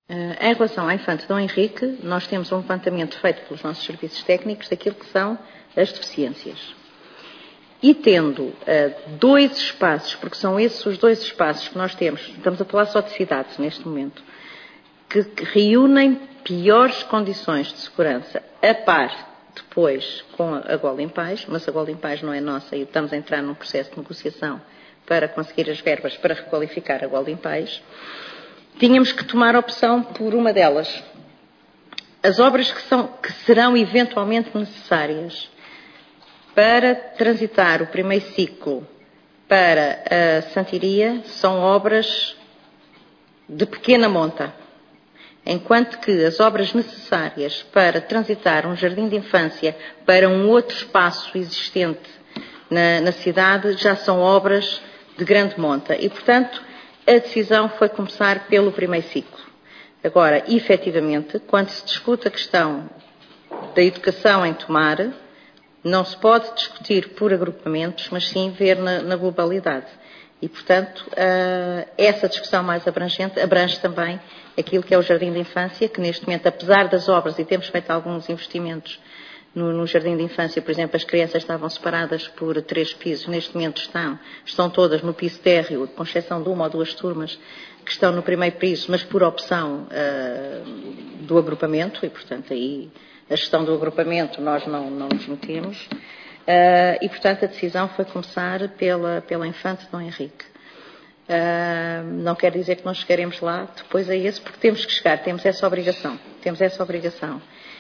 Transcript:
Em relação ao infante Dom Henrique, nós temos um levantamento feito pelos nossos serviços técnicos daquilo que são as deficiências. E tendo dois espaços, porque são esses os dois espaços que nós temos, estamos a falar só de cidades neste momento, que reúnem piores condições de segurança, a par depois com a Gola em Paz, mas a Gola em Paz não é nossa e estamos a entrar num processo de negociação para conseguir as verbas para requalificar a Gola em Paz. Tínhamos que tomar opção por uma delas. As obras que serão eventualmente necessárias para transitar o primeiro ciclo para a Santiria são obras de pequena monta, enquanto que as obras necessárias para transitar um jardim de infância para um outro espaço existente na cidade já são obras de grande monta e, portanto, a decisão foi começar pelo primeiro ciclo. Agora, efetivamente, quando se discute a questão da educação em Tomar, não se pode discutir por agrupamentos, mas sim ver na globalidade. E, portanto, essa discussão mais abrangente abrange também aquilo que é o Jardim de Infância, que neste momento, apesar das obras, e temos feito alguns investimentos no Jardim de Infância, por exemplo, as crianças estavam separadas por 3 pisos, neste momento estão todas no piso térreo, com exceção de uma ou 2 turmas que estão no primeiro piso, mas por opção do agrupamento, e, portanto, aí a gestão do agrupamento nós não nos metemos. E, portanto, a decisão foi começar pela infante Dom Henrique. Não quer dizer que nós chegaremos lá depois a esse, porque temos que chegar, temos essa obrigação.